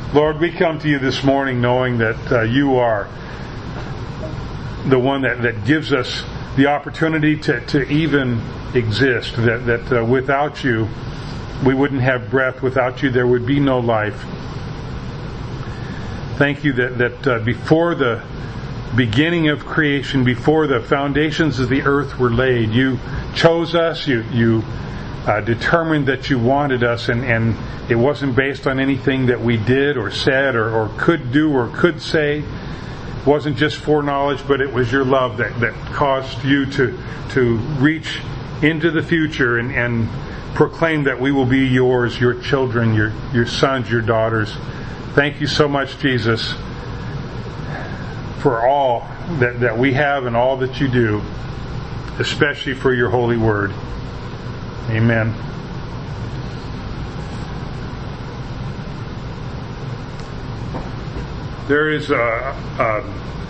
Lord, we come to you this morning knowing that you are the one that gives us the opportunity to even exist, that without you we wouldn't have breath, without you there would be no life. Thank you that before the beginning of creation, before the foundations of the earth were laid, you chose us, you determined that you wanted us, and it wasn't based on anything that we did or said or could do or could say. It wasn't just foreknowledge, but it was your love that caused you to reach into the future and proclaim that we will be yours, your children, your sons, your daughters. Thank you so much, Jesus, for all that we have and all that you do, especially for your holy word. Amen. There is a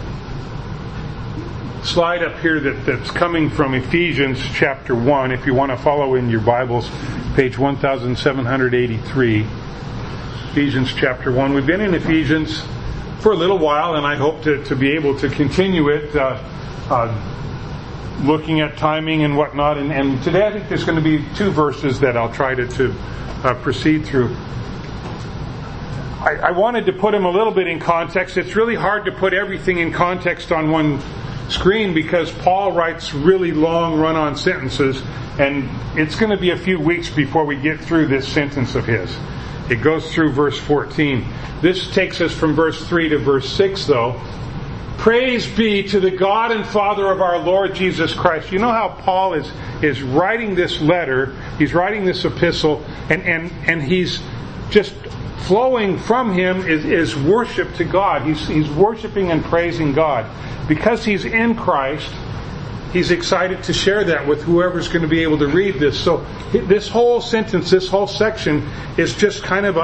slide up here that's coming from Ephesians chapter 1. If you want to follow in your Bibles, page 1783. Ephesians chapter 1. We've been in Ephesians for a little while, and I hope to be able to continue it, looking at timing and whatnot. And today I think there's going to be 2 verses that I'll try to proceed through. I wanted to put them a little bit in context. It's really hard to put everything in context on one screen because Paul writes really long run-on sentences, and it's going to be a few weeks before we get through this sentence of his. It goes through verse 14. This takes us from verse 3 to verse 6, though. Praise be to the God and Father of our Lord Jesus Christ. You know how Paul is writing this letter, he's writing this epistle, and he's just flowing from him is worship to God. He's worshiping and praising God. Because he's in Christ, he's excited to share that with whoever's going to be able to read this. So this whole sentence, this whole section is just kind of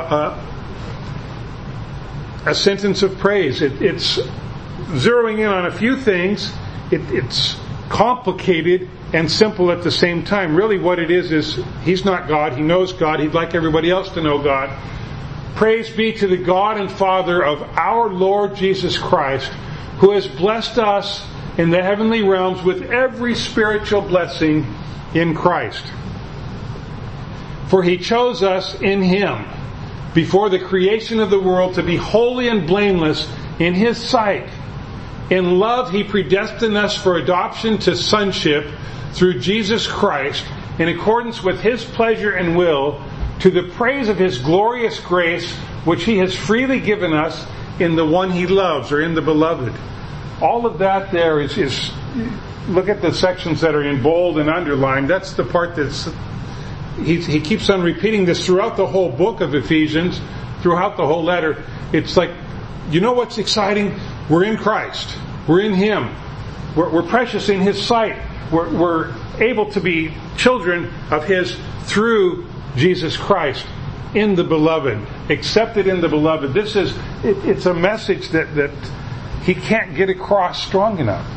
a sentence of praise. It's zeroing in on a few things. It's complicated and simple at the same time. Really what it is he's not God. He knows God. He'd like everybody else to know God. Praise be to the God and Father of our Lord Jesus Christ, who has blessed us in the heavenly realms with every spiritual blessing in Christ. For he chose us in him before the creation of the world to be holy and blameless in his sight. In love he predestined us for adoption to sonship through Jesus Christ in accordance with his pleasure and will, to the praise of his glorious grace which he has freely given us in the one he loves, or in the beloved. All of that there is look at the sections that are in bold and underlined. That's the part that's he keeps on repeating this throughout the whole book of Ephesians, throughout the whole letter. It's like, you know what's exciting? We're in Christ. We're in him. We're precious in his sight. We're able to be children of his through Jesus Christ, in the beloved, accepted in the beloved. It's a message that he can't get across strong enough.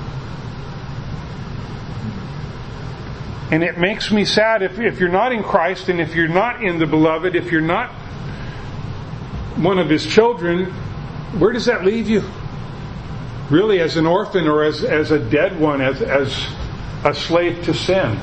And it makes me sad if you're not in Christ, and if you're not in the beloved, if you're not one of his children, where does that leave you? Really, as an orphan, or as a dead one, as a slave to sin.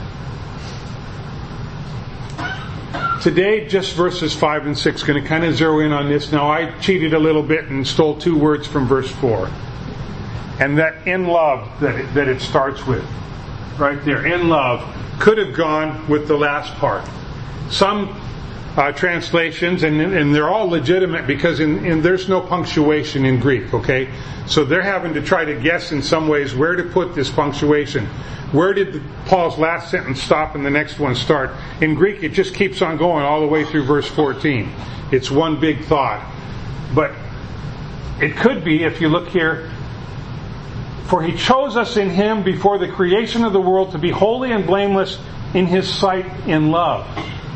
Today, just verses 5 and 6, going to kind of zero in on this. Now, I cheated a little bit and stole 2 words from verse 4. And that in love that it starts with. Right there, in love, could have gone with the last part. Some translations, and they're all legitimate because there's no punctuation in Greek, okay? So they're having to try to guess in some ways where to put this punctuation. Where did Paul's last sentence stop and the next one start? In Greek, it just keeps on going all the way through verse 14. It's one big thought. But it could be, if you look here, for he chose us in him before the creation of the world to be holy and blameless in his sight in love.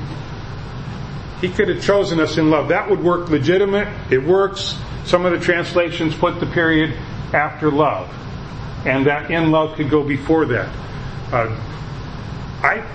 He could have chosen us in love. That would work legitimate. It works. Some of the translations put the period after love. And that in love could go before that.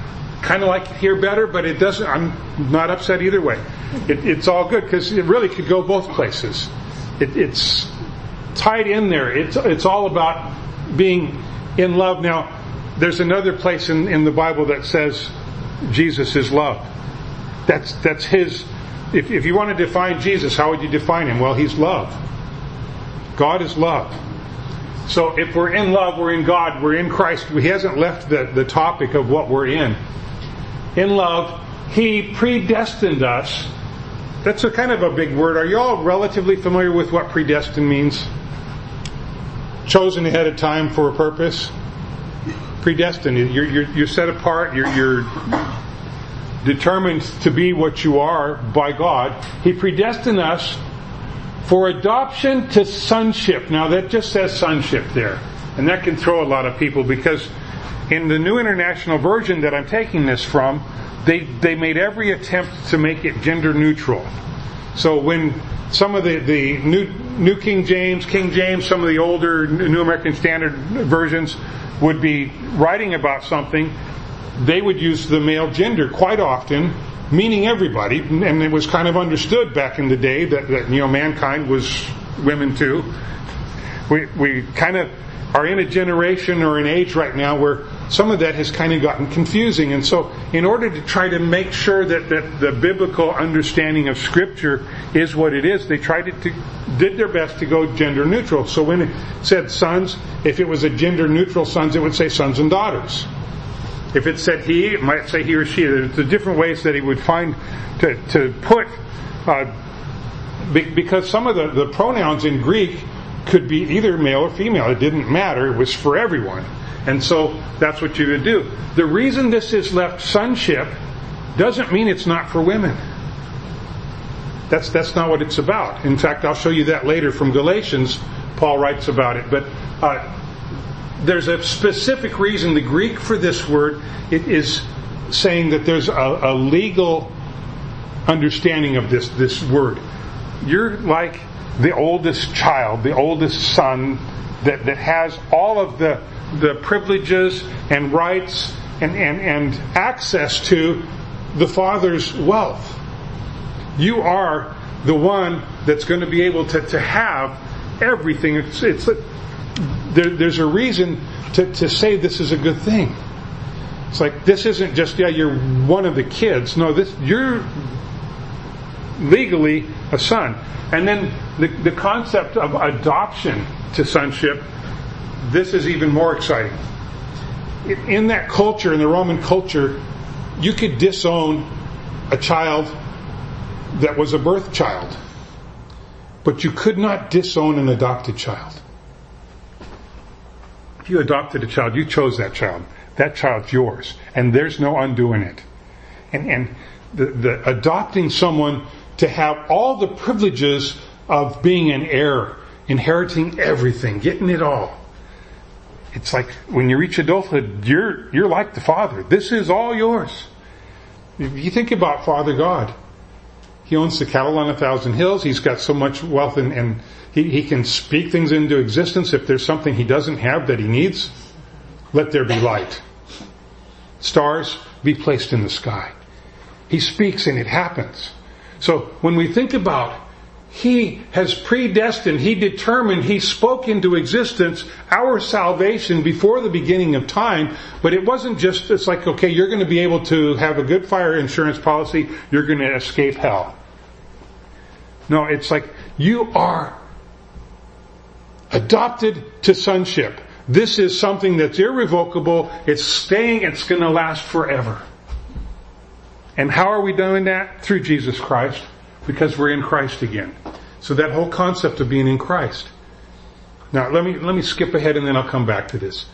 kind of like it here better, but it doesn't. I'm not upset either way. It's all good because it really could go both places. It's tied in there. It's all about being in love. Now, there's another place in the Bible that says Jesus is love. That's His. If you want to define Jesus, how would you define Him? Well, He's love. God is love. So if we're in love, we're in God, we're in Christ. He hasn't left the topic of what we're in. In love, He predestined us. That's a kind of a big word. Are you all relatively familiar with what predestined means? Chosen ahead of time for a purpose. Predestined. You're set apart. You're determined to be what you are by God. He predestined us for adoption to sonship. Now that just says sonship there. And that can throw a lot of people because in the New International Version that I'm taking this from, they made every attempt to make it gender neutral. So when some of the New King James, some of the older New American Standard versions would be writing about something, they would use the male gender quite often, meaning everybody, and it was kind of understood back in the day that mankind was women too. We kind of are in a generation or an age right now where some of that has kind of gotten confusing, and so in order to try to make sure that the biblical understanding of Scripture is what it is, they did their best to go gender neutral. So when it said sons, if it was a gender neutral sons, it would say sons and daughters. If it said he, it might say he or she. There's the different ways that he would find to put, because some of the pronouns in Greek could be either male or female. It didn't matter. It was for everyone. And so that's what you would do. The reason this is left sonship doesn't mean it's not for women. That's not what it's about. In fact, I'll show you that later from Galatians. Paul writes about it. But there's a specific reason. The Greek for this word, it is saying that there's a legal understanding of this word. You're like the oldest child, the oldest son that has all of the privileges and rights and access to the father's wealth. You are the one that's going to be able to have everything. There's a reason to say this is a good thing. It's like, this isn't just, you're one of the kids. No, you're legally a son. And then the concept of adoption to sonship, this is even more exciting. In that culture, in the Roman culture, you could disown a child that was a birth child, but you could not disown an adopted child. If you adopted a child, you chose that child. That child's yours, and there's no undoing it. And the adopting someone to have all the privileges of being an heir, inheriting everything, getting it all. It's like when you reach adulthood, you're like the Father. This is all yours. If you think about Father God, He owns the cattle on 1,000 hills. He's got so much wealth and he can speak things into existence. If there's something He doesn't have that He needs, let there be light. Stars be placed in the sky. He speaks and it happens. So when we think about He has predestined, He determined, He spoke into existence our salvation before the beginning of time, but it wasn't just, it's like, okay, you're going to be able to have a good fire insurance policy, you're going to escape hell. No, it's like, you are adopted to sonship. This is something that's irrevocable, it's staying, it's going to last forever. And how are we doing that? Through Jesus Christ. Because we're in Christ again. So that whole concept of being in Christ. Now let me skip ahead and then I'll come back to this.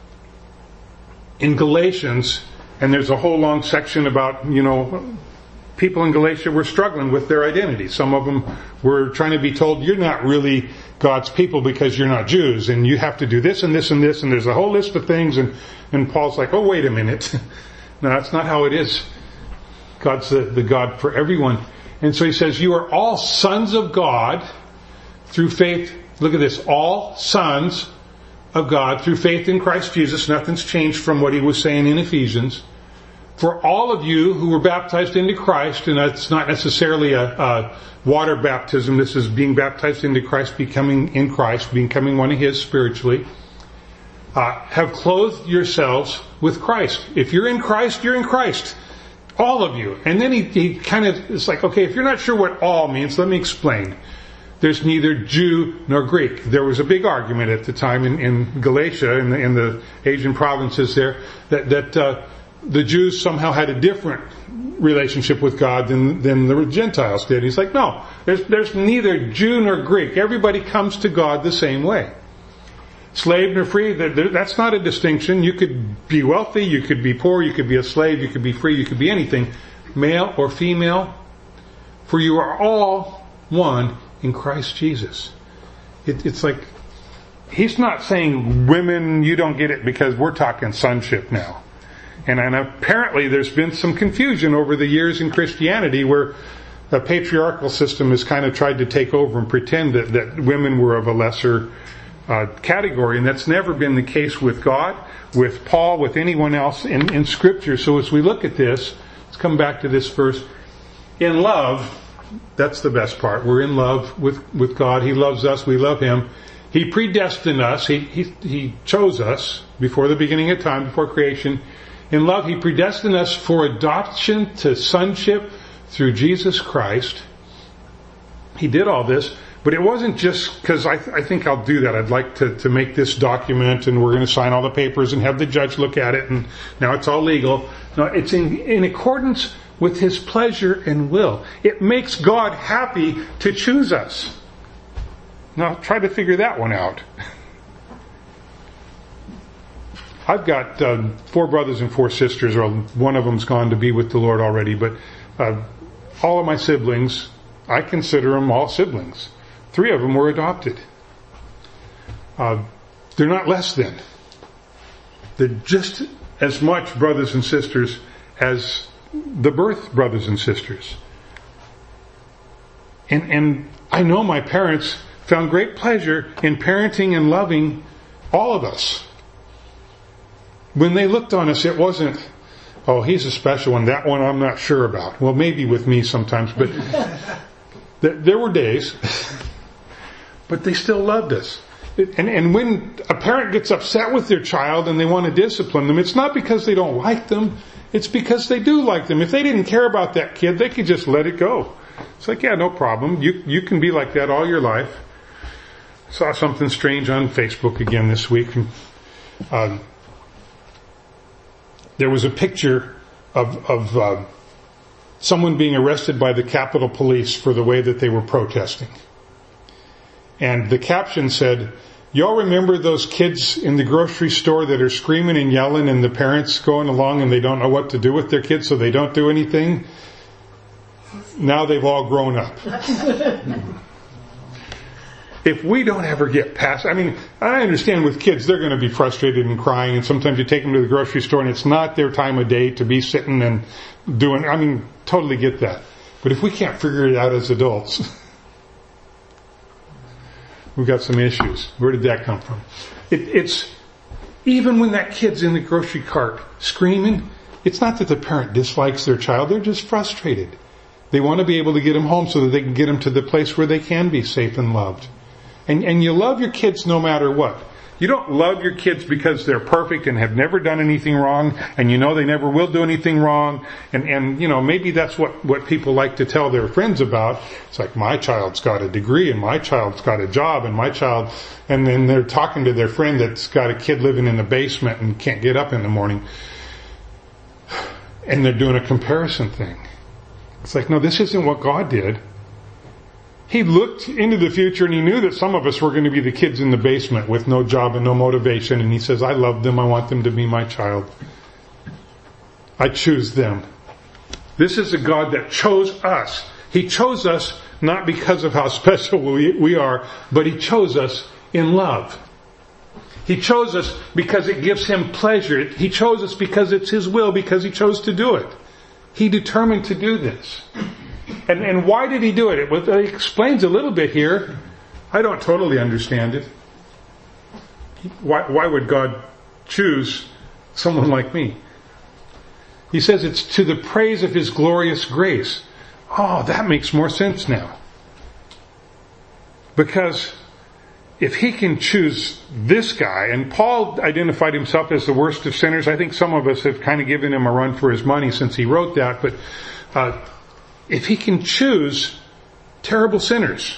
In Galatians, and there's a whole long section about, people in Galatia were struggling with their identity. Some of them were trying to be told, you're not really God's people because you're not Jews, and you have to do this and this and this, and there's a whole list of things, and Paul's like, oh, wait a minute. No, that's not how it is. God's the God for everyone. And so he says, you are all sons of God through faith. Look at this. All sons of God through faith in Christ Jesus. Nothing's changed from what he was saying in Ephesians. for all of you who were baptized into Christ, and that's not necessarily a water baptism, this is being baptized into Christ, becoming one of His spiritually, have clothed yourselves with Christ. If you're in Christ, you're in Christ. All of you. And then he kind of, it's like, okay, if you're not sure what all means, let me explain. There's neither Jew nor Greek. There was a big argument at the time in Galatia, in the Asian provinces there, that the Jews somehow had a different relationship with God than the Gentiles did. He's like, no, there's neither Jew nor Greek. Everybody comes to God the same way. Slave nor free, that's not a distinction. You could be wealthy, you could be poor, you could be a slave, you could be free, you could be anything. Male or female, for you are all one in Christ Jesus. It's like, He's not saying, women, you don't get it, because we're talking sonship now. And apparently there's been some confusion over the years in Christianity where the patriarchal system has kind of tried to take over and pretend that women were of a lesser category. And that's never been the case with God, with Paul, with anyone else in Scripture. So as we look at this, let's come back to this verse. In love, that's the best part. We're in love with God. He loves us. We love Him. He predestined us. He chose us before the beginning of time, before creation. In love, He predestined us for adoption to sonship through Jesus Christ. He did all this, but it wasn't just because I think I'll do that. I'd like to make this document, and we're going to sign all the papers and have the judge look at it, and now it's all legal. No, it's in accordance with His pleasure and will. It makes God happy to choose us. Now, try to figure that one out. I've got 4 brothers and 4 sisters, or one of them's gone to be with the Lord already, but all of my siblings, I consider them all siblings. 3 of them were adopted. They're not less than. They're just as much brothers and sisters as the birth brothers and sisters. And I know my parents found great pleasure in parenting and loving all of us. When they looked on us, it wasn't, oh, he's a special one, that one I'm not sure about. Well, maybe with me sometimes, but there were days, but they still loved us. And when a parent gets upset with their child and they want to discipline them, it's not because they don't like them, it's because they do like them. If they didn't care about that kid, they could just let it go. It's like, yeah, no problem. You can be like that all your life. Saw something strange on Facebook again this week. There was a picture of someone being arrested by the Capitol Police for the way that they were protesting. And the caption said, y'all remember those kids in the grocery store that are screaming and yelling and the parents going along and they don't know what to do with their kids so they don't do anything? Now they've all grown up. If we don't ever get past, I understand with kids, they're going to be frustrated and crying, and sometimes you take them to the grocery store and it's not their time of day to be sitting and doing, totally get that. But if we can't figure it out as adults, we've got some issues. Where did that come from? It's, even when that kid's in the grocery cart screaming, it's not that the parent dislikes their child, they're just frustrated. They want to be able to get them home so that they can get them to the place where they can be safe and loved. And you love your kids no matter what. You don't love your kids because they're perfect and have never done anything wrong, and you know they never will do anything wrong, and maybe that's what people like to tell their friends about. It's like, my child's got a degree, and my child's got a job, and then they're talking to their friend that's got a kid living in the basement and can't get up in the morning. And they're doing a comparison thing. It's like, no, this isn't what God did. He looked into the future and He knew that some of us were going to be the kids in the basement with no job and no motivation. And He says, I love them. I want them to be my child. I choose them. This is a God that chose us. He chose us not because of how special we are, but He chose us in love. He chose us because it gives Him pleasure. He chose us because it's His will, because He chose to do it. He determined to do this. And why did He do it? It explains a little bit here. I don't totally understand it. Why would God choose someone like me? He says it's to the praise of His glorious grace. Oh, that makes more sense now. Because if He can choose this guy, and Paul identified himself as the worst of sinners. I think some of us have kind of given him a run for his money since he wrote that, but if He can choose terrible sinners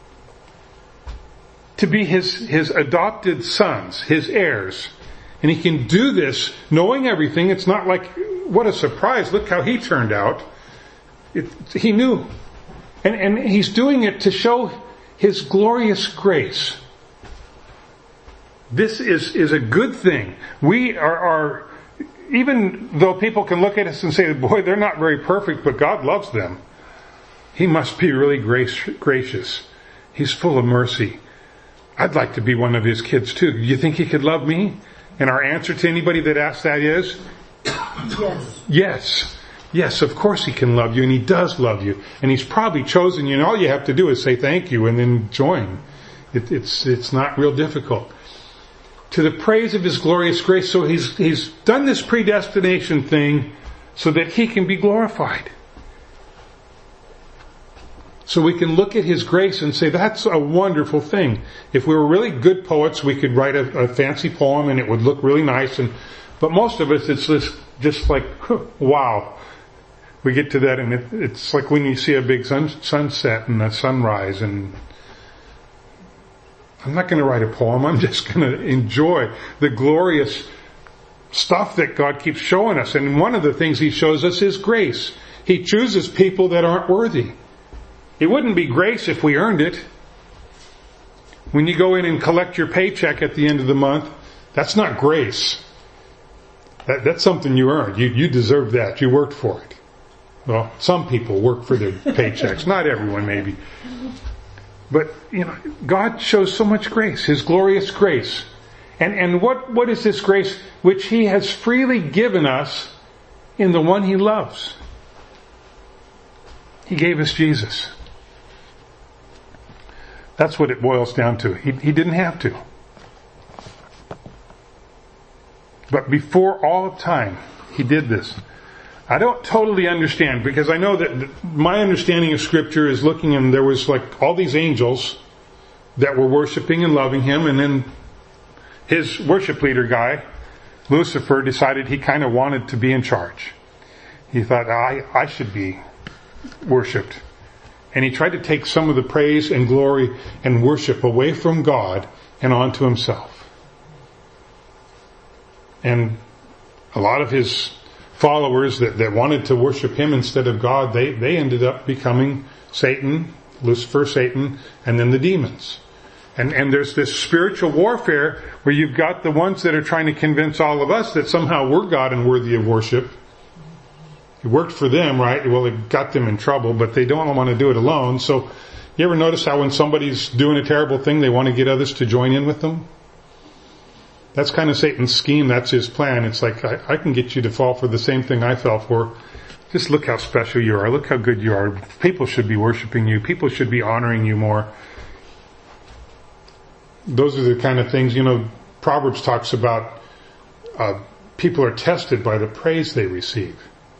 to be His adopted sons, His heirs, and He can do this knowing everything, it's not like, what a surprise, look how he turned out. He knew. And He's doing it to show His glorious grace. This is a good thing. We are, even though people can look at us and say, boy, they're not very perfect, but God loves them. He must be really gracious. He's full of mercy. I'd like to be one of His kids too. Do you think He could love me? And our answer to anybody that asks that is? Yes. Yes, of course He can love you, and He does love you. And He's probably chosen you, and all you have to do is say thank you and then join. It's not real difficult. To the praise of His glorious grace. So He's done this predestination thing so that He can be glorified. So we can look at His grace and say, that's a wonderful thing. If we were really good poets, we could write a fancy poem and it would look really nice. But most of us, it's just like, wow. We get to that and it's like when you see a big sunset and a sunrise, and I'm not going to write a poem. I'm just going to enjoy the glorious stuff that God keeps showing us. And one of the things He shows us is grace. He chooses people that aren't worthy. It wouldn't be grace if we earned it. When you go in and collect your paycheck at the end of the month, that's not grace. That's something you earned. You deserve that. You worked for it. Well, some people work for their paychecks. Not everyone, maybe. But, God shows so much grace. His glorious grace. And what is this grace? Which He has freely given us in the one He loves. He gave us Jesus. That's what it boils down to. He didn't have to. But before all of time, He did this. I don't totally understand, because I know that my understanding of Scripture is looking, and there was like all these angels that were worshiping and loving Him, and then his worship leader guy, Lucifer, decided he kind of wanted to be in charge. He thought, I should be worshipped. And he tried to take some of the praise and glory and worship away from God and onto himself. And a lot of his followers that wanted to worship him instead of God, they ended up becoming Satan, Lucifer, Satan, and then the demons. And there's this spiritual warfare where you've got the ones that are trying to convince all of us that somehow we're God and worthy of worship. It worked for them, right? Well, it got them in trouble, but they don't want to do it alone. So you ever notice how when somebody's doing a terrible thing, they want to get others to join in with them? That's kind of Satan's scheme. That's his plan. It's like, I can get you to fall for the same thing I fell for. Just look how special you are. Look how good you are. People should be worshiping you. People should be honoring you more. Those are the kind of things, Proverbs talks about people are tested by the praise they receive.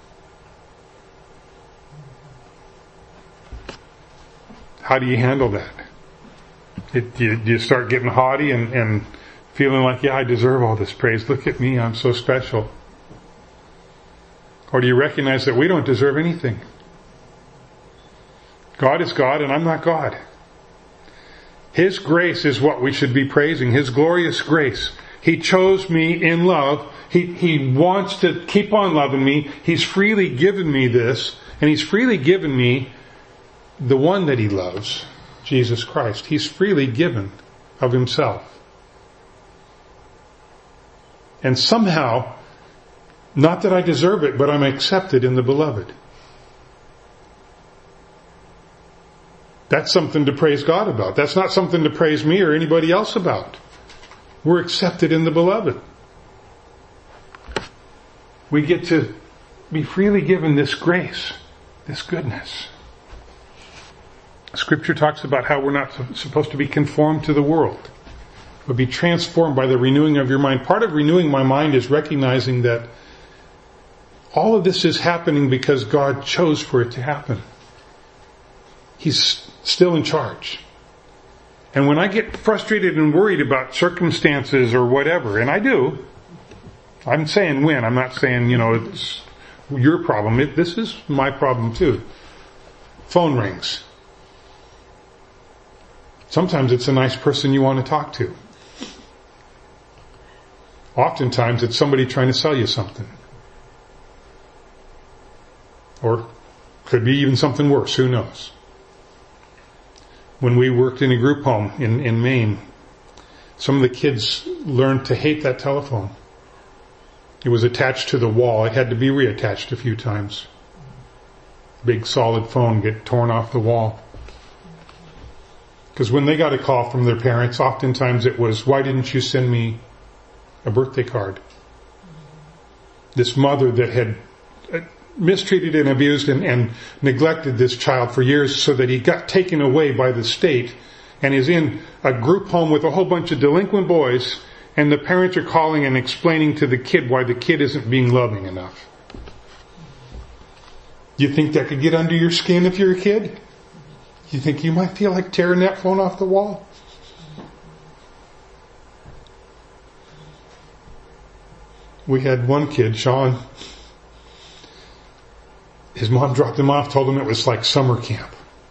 How do you handle that? You start getting haughty and feeling like, yeah, I deserve all this praise. Look at me, I'm so special. Or do you recognize that we don't deserve anything? God is God and I'm not God. His grace is what we should be praising. His glorious grace. He chose me in love. He wants to keep on loving me. He's freely given me this, and He's freely given me the one that He loves, Jesus Christ. He's freely given of Himself. And somehow, not that I deserve it, but I'm accepted in the Beloved. That's something to praise God about. That's not something to praise me or anybody else about. We're accepted in the Beloved. We get to be freely given this grace, this goodness. Scripture talks about how we're not supposed to be conformed to the world, but be transformed by the renewing of your mind. Part of renewing my mind is recognizing that all of this is happening because God chose for it to happen. He's still in charge. And when I get frustrated and worried about circumstances or whatever, and I do, I'm saying when, I'm not saying, it's your problem. This is my problem too. Phone rings. Sometimes it's a nice person you want to talk to. Oftentimes it's somebody trying to sell you something. Or could be even something worse, who knows. When we worked in a group home in Maine, some of the kids learned to hate that telephone. It was attached to the wall. It had to be reattached a few times. Big solid phone get torn off the wall. Because when they got a call from their parents, oftentimes it was, why didn't you send me a birthday card? This mother that had mistreated and abused and neglected this child for years so that he got taken away by the state and is in a group home with a whole bunch of delinquent boys, and the parents are calling and explaining to the kid why the kid isn't being loving enough. You think that could get under your skin if you're a kid? You think you might feel like tearing that phone off the wall? We had one kid, Sean. His mom dropped him off, told him it was like summer camp.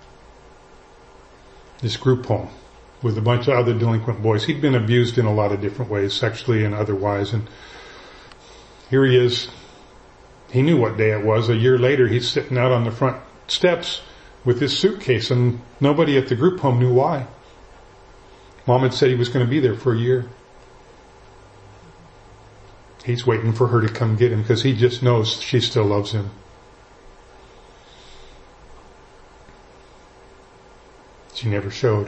This group home with a bunch of other delinquent boys. He'd been abused in a lot of different ways, sexually and otherwise. And here he is. He knew what day it was. A year later, he's sitting out on the front steps with his suitcase, and nobody at the group home knew why. Mom had said he was going to be there for a year. He's waiting for her to come get him because he just knows she still loves him. She never showed.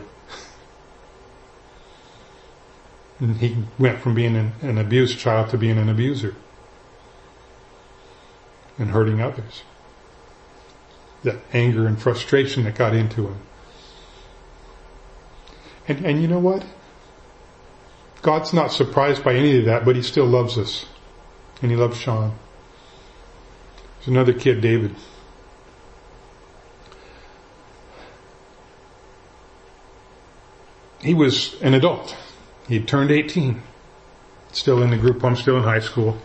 And he went from being an abused child to being an abuser and hurting others. That anger and frustration that got into him. And you know what? God's not surprised by any of that, but He still loves us. And He loves Sean. There's another kid, David. He was an adult. He'd turned 18. Still in the group home, still in high school.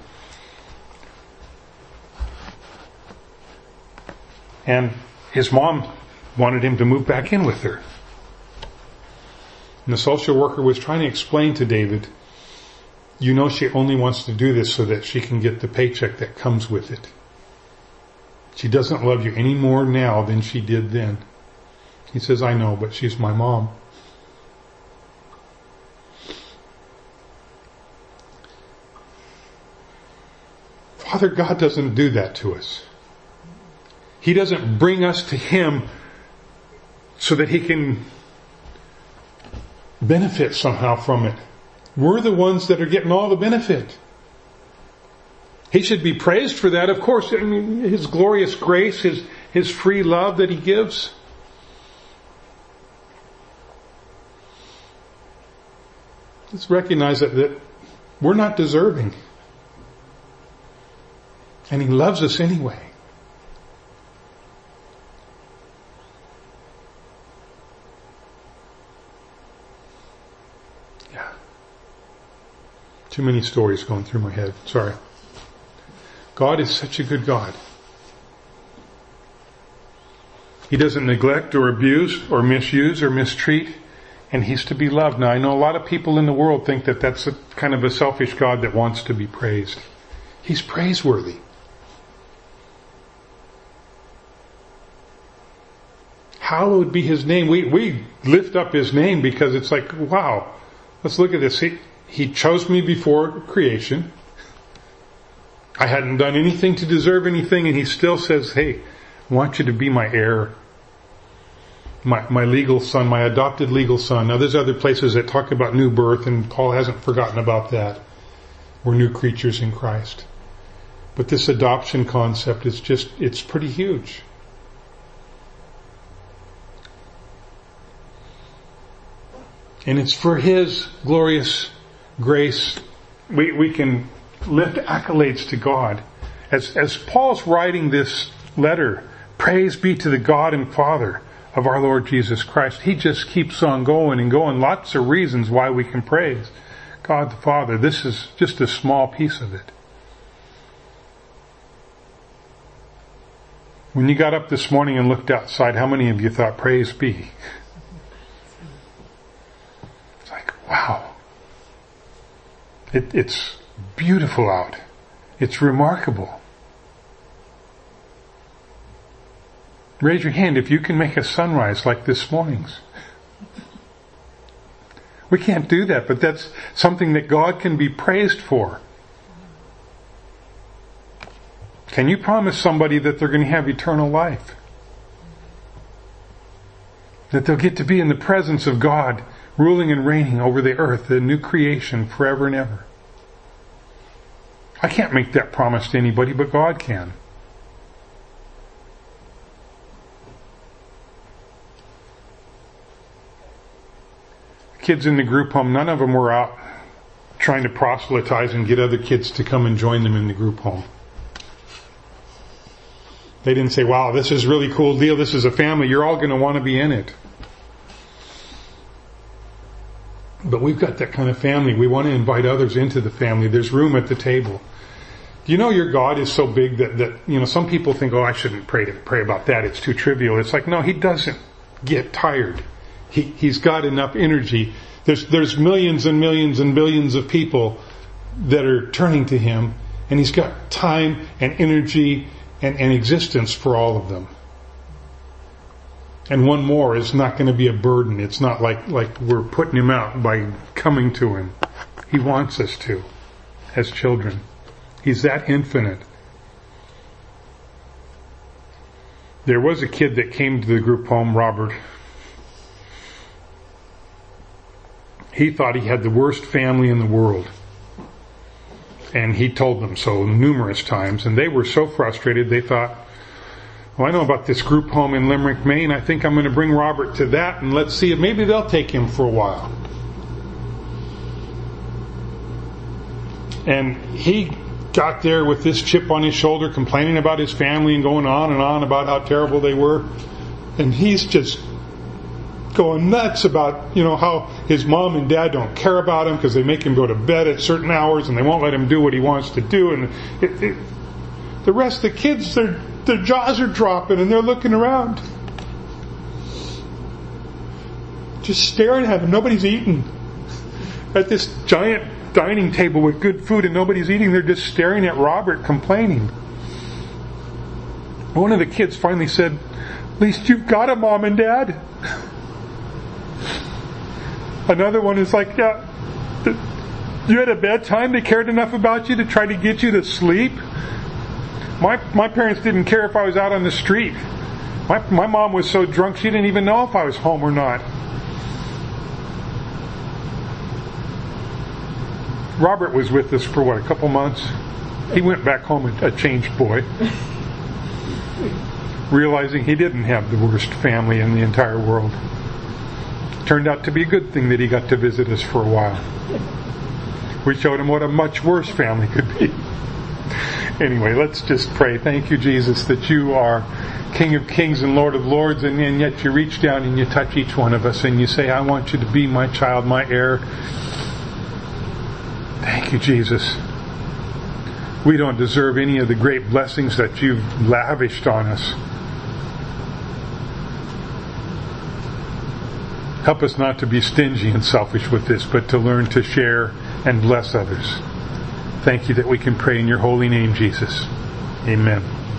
And his mom wanted him to move back in with her. And the social worker was trying to explain to David, she only wants to do this so that she can get the paycheck that comes with it. She doesn't love you any more now than she did then. He says, I know, but she's my mom. Father God doesn't do that to us. He doesn't bring us to Him so that He can benefit somehow from it. We're the ones that are getting all the benefit. He should be praised for that, of course. His glorious grace, His free love that He gives. Let's recognize that we're not deserving. And He loves us anyway. Yeah. Too many stories going through my head. Sorry. God is such a good God. He doesn't neglect or abuse or misuse or mistreat, and He's to be loved. Now, I know a lot of people in the world think that that's a kind of a selfish God that wants to be praised. He's praiseworthy. Hallowed be His name. We lift up His name because it's like, wow, let's look at this. He chose me before creation. I hadn't done anything to deserve anything, and He still says, hey, I want you to be my heir. My legal son, my adopted legal son. Now there's other places that talk about new birth, and Paul hasn't forgotten about that. We're new creatures in Christ. But this adoption concept is it's pretty huge. And it's for His glorious grace. We can lift accolades to God As Paul's writing this letter, praise be to the God and Father of our Lord Jesus Christ, he just keeps on going and going. Lots of reasons why we can praise God the Father. This is just a small piece of it. When you got up this morning and looked outside, how many of you thought, praise be? It's like, wow. It's beautiful out. It's remarkable. Raise your hand if you can make a sunrise like this morning's. We can't do that, but that's something that God can be praised for. Can you promise somebody that they're going to have eternal life? That they'll get to be in the presence of God, ruling and reigning over the earth, the new creation, forever and ever. I can't make that promise to anybody, but God can. Kids in the group home, none of them were out trying to proselytize and get other kids to come and join them in the group home. They didn't say, wow, this is a really cool deal. This is a family. You're all going to want to be in it. But we've got that kind of family. We want to invite others into the family. There's room at the table. Do you know your God is so big that some people think, oh, I shouldn't pray about that. It's too trivial. It's like, no, he doesn't get tired. He's got enough energy. There's millions and millions and billions of people that are turning to him, and he's got time and energy and existence for all of them. And one more is not going to be a burden. It's not like we're putting him out by coming to him. He wants us to, as children. He's that infinite. There was a kid that came to the group home, Robert. He thought he had the worst family in the world. And he told them so numerous times. And they were so frustrated, they thought, well, I know about this group home in Limerick, Maine. I think I'm going to bring Robert to that, and let's see if maybe they'll take him for a while. And he got there with this chip on his shoulder, complaining about his family and going on about how terrible they were. And he's just going nuts about, how his mom and dad don't care about him because they make him go to bed at certain hours and they won't let him do what he wants to do. And the rest of the kids, their jaws are dropping and they're looking around, just staring at him. Nobody's eating at this giant dining table with good food, and nobody's eating. They're just staring at Robert, complaining. One of the kids finally said, "At least you've got a mom and dad." Another one is like, "Yeah, you had a bedtime. They cared enough about you to try to get you to sleep." My parents didn't care if I was out on the street. My mom was so drunk she didn't even know if I was home or not. Robert was with us for a couple months. He went back home a changed boy, realizing he didn't have the worst family in the entire world. Turned out to be a good thing that he got to visit us for a while. We showed him what a much worse family could be. Anyway, let's just pray. Thank you, Jesus, that you are King of Kings and Lord of Lords, and yet you reach down and you touch each one of us and you say, I want you to be my child, my heir. Thank you, Jesus. We don't deserve any of the great blessings that you've lavished on us. Help us not to be stingy and selfish with this, but to learn to share and bless others. Thank you that we can pray in your holy name, Jesus. Amen.